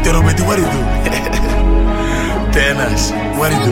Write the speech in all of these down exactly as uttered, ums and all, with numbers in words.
Quero meter what you do. Tenas, what you do.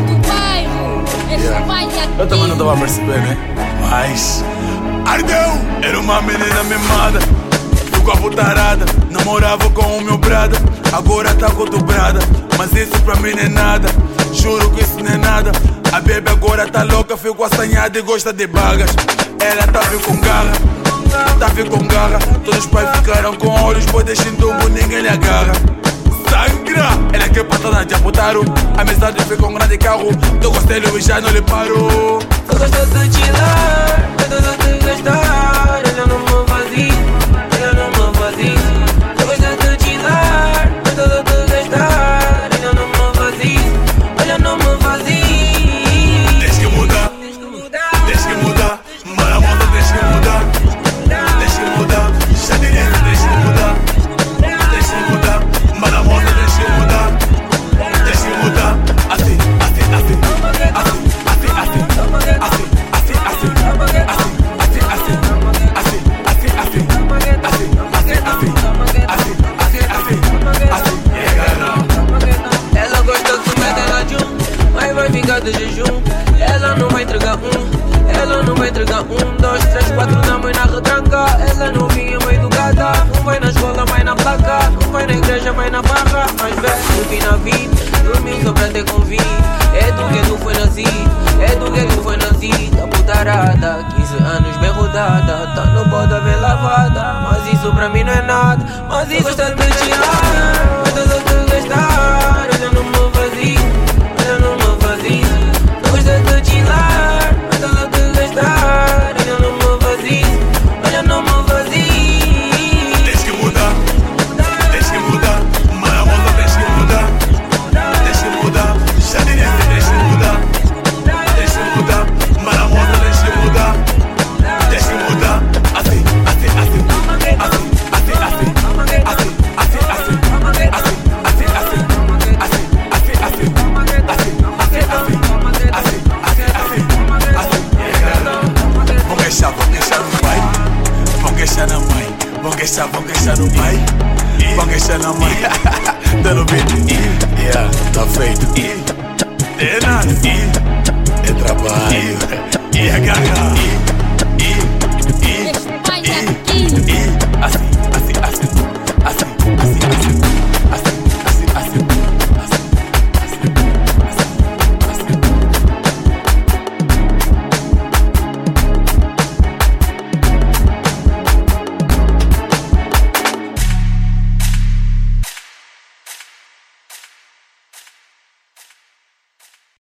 Yeah. Eu também não tava a perceber, né? Mas ardeu, era uma menina mimada, ficou a putarada, namorava com o meu brada. Agora tá cotobrada, mas isso pra mim não é nada. Juro que isso não é nada. A baby agora tá louca, ficou assanhada e gosta de bagas. Ela tá vindo com garra, tá vindo com garra. Todos os pais ficaram com olhos, pois deixa em tubo, ninguém lhe agarra. Sangra, ela quer patada de aputaram. A amizade ficou um grande carro, tô conselho e já não lhe parou. Eu gosto de te dar, eu gosto de gastar. Ela não me fazia, ela não me fazia. Eu gosto de te dar, eu gosto de gastar. Ela não me fazia, ela não me fazia. Tens que mudar, tens que mudar. Maramonda, tens que mudar. Tens que mudar, já direito, tens que mudar. Tens que mudar, Maramonda, tens que mudar. Tens que mudar, assim, assim, assim. Assim, assim, assim. Assim, assim, assim. Assim, assim, assim. Assim, assim, assim. Assim, assim, assim. Assim, assim, assim. Assim, ela gosta que mete ela jum, mas vai ficar de jejum. Ela não vai entregar um, ela não vai entregar um, dois, três, quatro na mãe na retranca. Ela não vinha meio educada, não vai na escola, mais na placa. Não vai na igreja, mais na barra. Mas velho, fim na vida, dormiu só pra ter convite. É do que tu foi nascido, é do que tu foi nascido. Tá putarada, quinze anos bem rodada, tá no boda bem lavada. Mas isso pra mim não é nada, mas isso gosta de tirar, gosta de gastar. Ela não me fazia, ela não me fazia. Gosta de tirar, gosta de gastar. Ela não me fazia, ela não me fazia. tens que mudar, tens que mudar. Maramonda, tens que mudar. Tens que mudar, já direito, tens que mudar. Tens que mudar, Maramonda, tens que mudar. Tens que mudar, assim, assim, assim. Assim, assim, assim. Assim, assim, assim. Assim, assim, assim. Assim, assim, assim. Assim, assim, assim. Assim, assim, assim. Assim, vão queixar, vão queixar no pai. Vão queixar na mãe. Vão queixar, vão queixar no pai. Vão queixar na mãe. Dando beat. Yeah, tá feito. É nada. É trabalho. É garra.